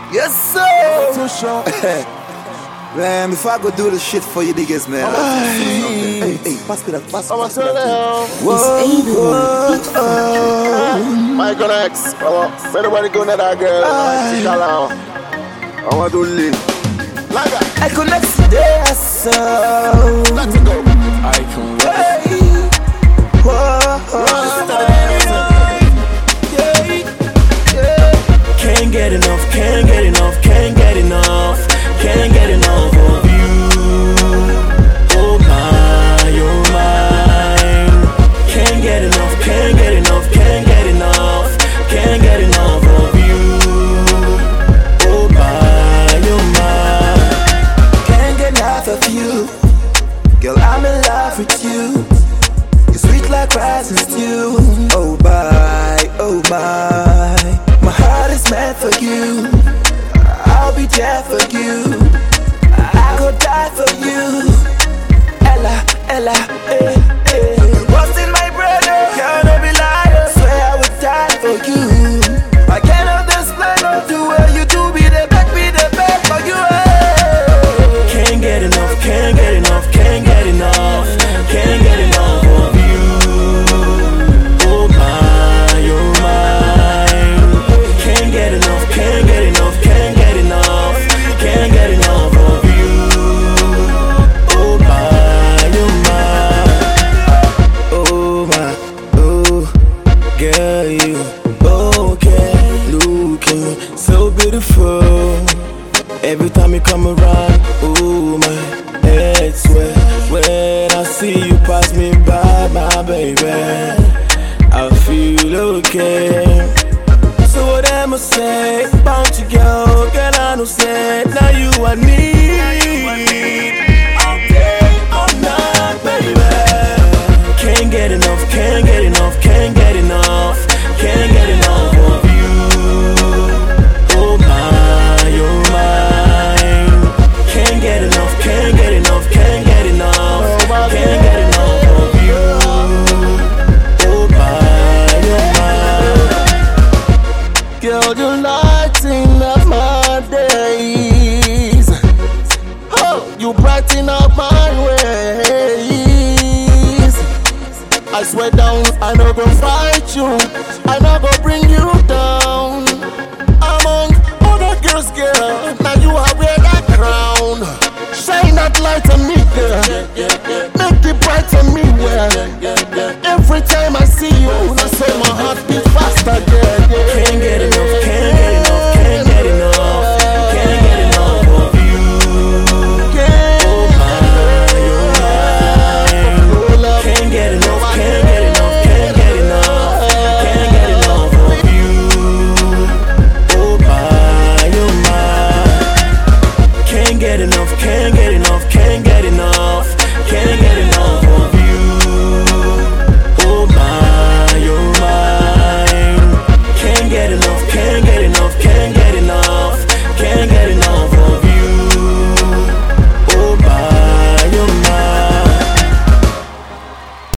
Yes, sir. Too short. Man, before I go do the shit for you niggas, man. Hey, pass me that, pass me that. Michael X, everybody go to that girl. I want to live. Like that. I connect today, so Let's go. I can Can't get enough, can't get enough, can't get enough, can't get enough of you. Oh my, you're mine. Can't get enough, can't get enough, can't get enough, can't get enough of you. Oh my, you're mine. can't get enough of you. Girl, I'm in love with you. You're sweet like rice and stew. Oh my, oh my. My heart is meant for you. I'll be there for you. I could die for you. Ella, Ella, what's in my brain? Can't be lying. Swear I would die for you. I cannot explain the way you do me. The back for you. Can't get enough, can't get enough, can't get enough, can't get enough of you. Oh my, you're mine. Can't get enough, can't get enough, can't get enough, can't get enough of you. Oh my, you're mine. Oh my, oh, girl, you okay, looking so beautiful. Every time you come around, ooh, my head sweat. When I see you pass me by, my baby, I feel okay. So what am I say about you, girl? Girl, I know say, now you I need. All day, all night, baby. Can't get enough, can't get enough, can't get enough, can't get enough of you. Oh my, you're mine. Can't get enough, can't get enough, can't get enough, can't get enough of you. Oh my, you're mine. Girl, you lighting up my days. Oh, you brighten up my ways. I swear down, I no go fight you. I no go bring you down. Among other girls, girl, now you are wear that crown. Shine that light on me, girl. Make it bright on me, well. Every time I see you, I say my heart beat faster, girl. Can't get enough, can't get enough, can't get enough, can't get enough of you. Oh my, you're mine. Can't get enough, can't get enough, can't get enough, can't get enough of you. Oh my, you're mine. Can't get enough, can't get enough, can't get enough, can't get enough of you. Oh my, you're mine. Can't get enough, can't get enough, can't get